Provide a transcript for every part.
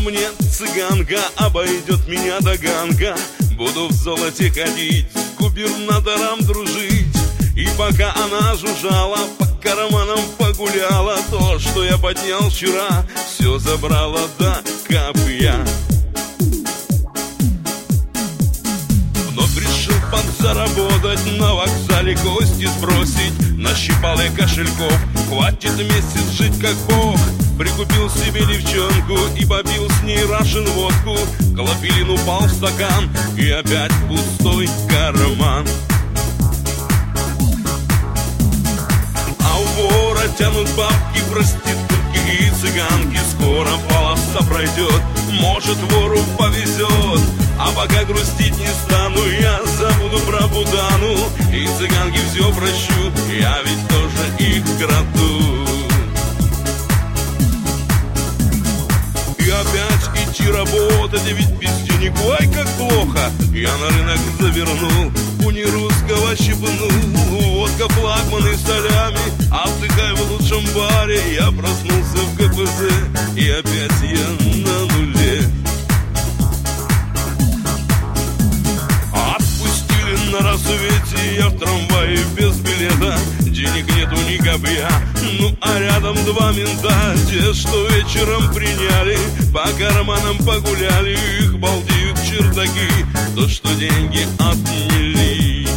мне цыганка, обойдет меня доганка. Буду в золоте ходить, с губернатором дружить. И пока она жужжала, по карманам погуляла, то, что я поднял вчера, все забрала до копья. Вновь решил подзаработать, на вокзале кости сбросить. Нащипал я кошельков, хватит месяц жить как бог. Прикупил себе девчонку и попил с ней рашен водку. Клопилин упал в стакан и опять пустой карман. А у вора тянут бабки, проститутки и цыганки. Скоро полоса пройдет, может вору повезет. А пока грустить не стану, я забуду про Будану. И цыганки все прощу, я ведь тоже их краду. И опять идти работать, ведь без денег, ой, как плохо. Я на рынок завернул, у нерусского щипнул. Водка, флагман и солями, отдыхай в лучшем баре. Я проснулся в КПЗ, и опять я на нуле. Отпустили на рассвете, я в трамвае без билета. Денег нету ни копья, ну а рядом два мента. Те, что вечером приняли, по карманам погуляли. Их балдеют чердаки, то, что деньги отняли.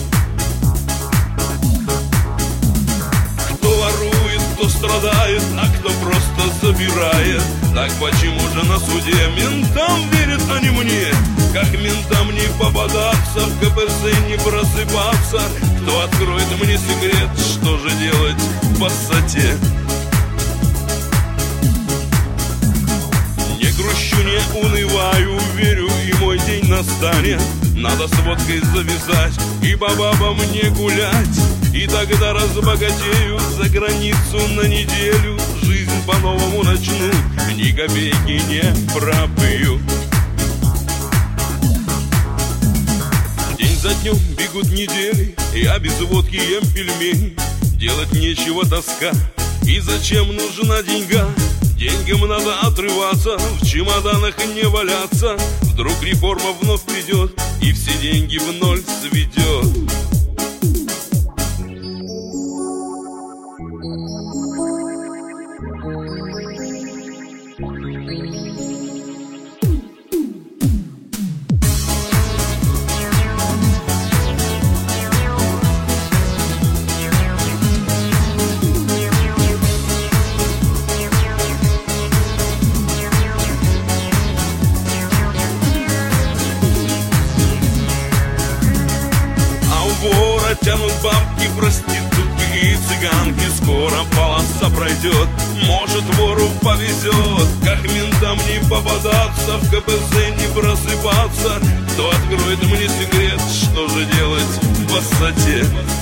Кто ворует, кто страдает, а кто просто забирает. Так почему же на суде ментам верят, а не мне? Как ментам не попадаться, в КПЗ не просыпаться? Кто откроет мне секрет, что же делать в высоте? Не грущу, не унываю, верю, и мой день настанет. Надо с водкой завязать и по бабам не гулять. И тогда разбогатею, за границу на неделю. Жизнь по-новому начну, ни копейки не пропью. За днем бегут недели, я без водки ем пельмени. Делать нечего, тоска, и зачем нужна деньга? Деньгам надо отрываться, в чемоданах не валяться. Вдруг реформа вновь придет и все деньги в ноль сведет. Тянут бабки, проститутки и цыганки. Скоро полоса пройдет, может вору повезет. Как ментам не попадаться, в КПЗ не просыпаться? Кто откроет мне секрет, что же делать в высоте?